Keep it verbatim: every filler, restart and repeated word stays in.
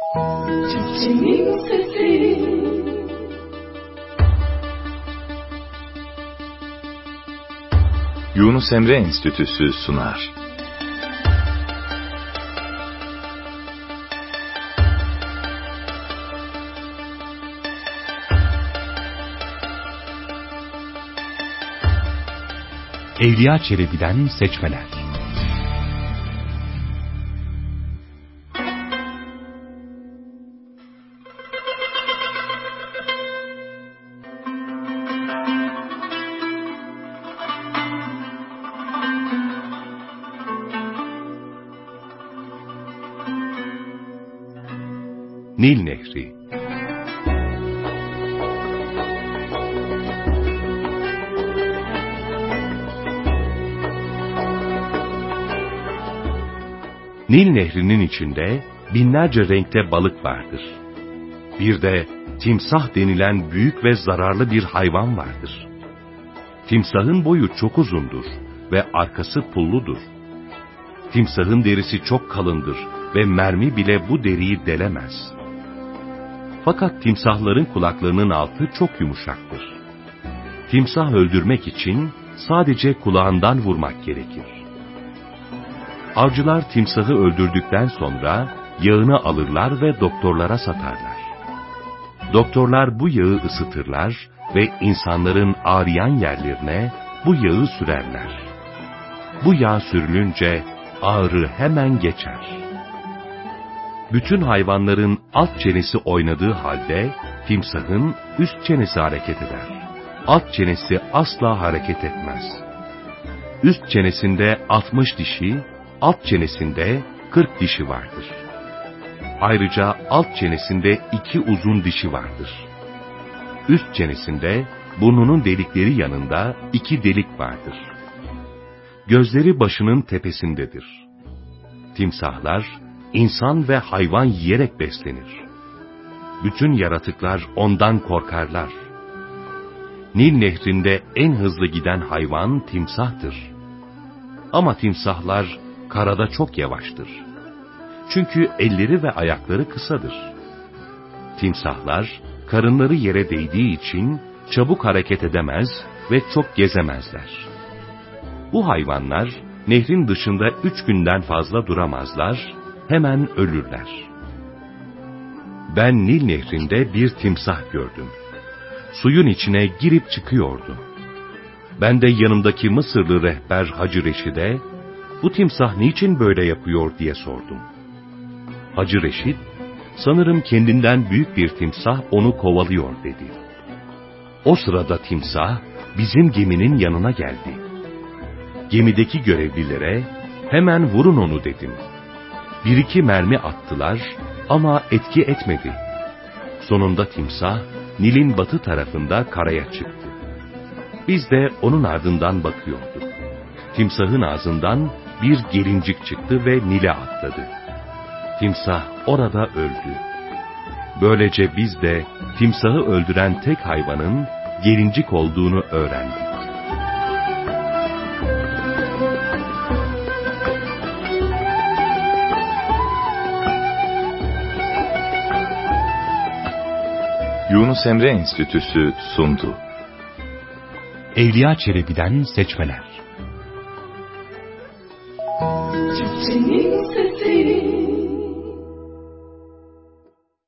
Çiftçinin sesi. Yunus Emre Enstitüsü sunar. Evliya Çelebi'den seçmeler. Nil Nehri. Nil Nehri'nin içinde binlerce renkte balık vardır. Bir de timsah denilen büyük ve zararlı bir hayvan vardır. Timsahın boyu çok uzundur ve arkası pulludur. Timsahın derisi çok kalındır ve mermi bile bu deriyi delemez. Fakat timsahların kulaklarının altı çok yumuşaktır. Timsah öldürmek için sadece kulağından vurmak gerekir. Avcılar timsahı öldürdükten sonra yağını alırlar ve doktorlara satarlar. Doktorlar bu yağı ısıtırlar ve insanların ağrıyan yerlerine bu yağı sürerler. Bu yağ sürülünce ağrı hemen geçer. Bütün hayvanların alt çenesi oynadığı halde timsahın üst çenesi hareket eder. Alt çenesi asla hareket etmez. Üst çenesinde altmış dişi, alt çenesinde kırk dişi vardır. Ayrıca alt çenesinde iki uzun dişi vardır. Üst çenesinde burnunun delikleri yanında iki delik vardır. Gözleri başının tepesindedir. Timsahlar, insan ve hayvan yiyerek beslenir. Bütün yaratıklar ondan korkarlar. Nil Nehri'nde en hızlı giden hayvan timsahtır. Ama timsahlar karada çok yavaştır. Çünkü elleri ve ayakları kısadır. Timsahlar karınları yere değdiği için çabuk hareket edemez ve çok gezemezler. Bu hayvanlar nehrin dışında üç günden fazla duramazlar, hemen ölürler. Ben Nil Nehri'nde bir timsah gördüm. Suyun içine girip çıkıyordu. Ben de yanımdaki Mısırlı rehber Hacı Reşid'e, bu timsah niçin böyle yapıyor diye sordum. Hacı Reşid, sanırım kendinden büyük bir timsah onu kovalıyor dedi. O sırada timsah bizim geminin yanına geldi. Gemideki görevlilere hemen vurun onu dedim. Bir iki mermi attılar ama etki etmedi. Sonunda timsah Nil'in batı tarafında karaya çıktı. Biz de onun ardından bakıyorduk. Timsahın ağzından bir gelincik çıktı ve Nil'e atladı. Timsah orada öldü. Böylece biz de timsahı öldüren tek hayvanın gelincik olduğunu öğrendik. Yunus Emre Enstitüsü sundu. Evliya Çelebi'den seçmeler. Çiftçinin sesi.